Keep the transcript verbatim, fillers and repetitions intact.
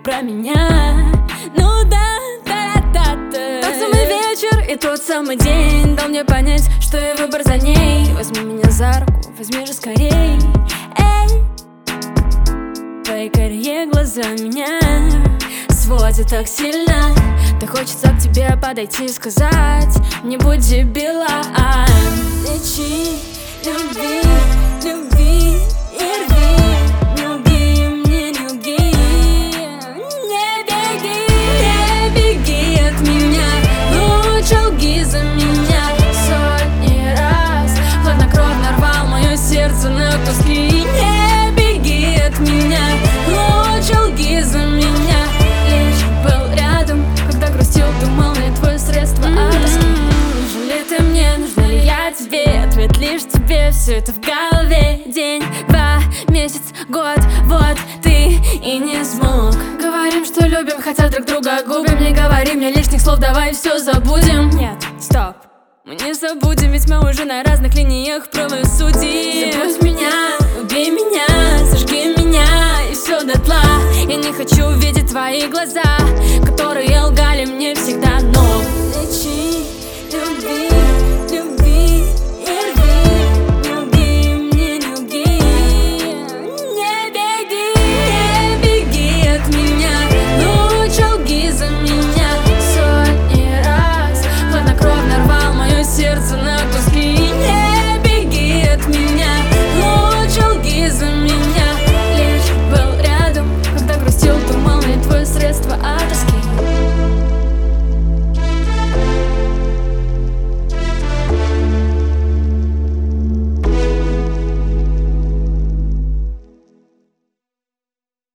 про меня. Ну да, та-та-та. Тот самый вечер и тот самый день дал мне понять, что и выбор за ней. Возьми меня за руку, возьми же скорей. Эй, твои карие глаза меня сводят так сильно. Да хочется к тебе подойти и сказать: не будь дебилом. Лечи, люби, люби и рви. Не лги мне, не лги. Не беги, не беги от меня. Лучше лги за меня. Сотни раз хладнокровно рвал мое сердце на куски. Не беги от меня. Лучше лги за меня. Лишь был рядом, когда грустил, думал, я твое средство от тоски. Нужен ли ты мне, нужна ли я тебе? Ответ лишь тебе, все это в голове. День, два, месяц, год, вот ты и не смог. Говорим, что любим, хотя друг друга губим. Не говори мне лишних слов, давай все забудем. Нет, стоп, мы не забудем, ведь мы уже на разных линиях правосудия. Забудь меня, убей меня, сожги меня и все дотла. Я не хочу видеть твои глаза, которые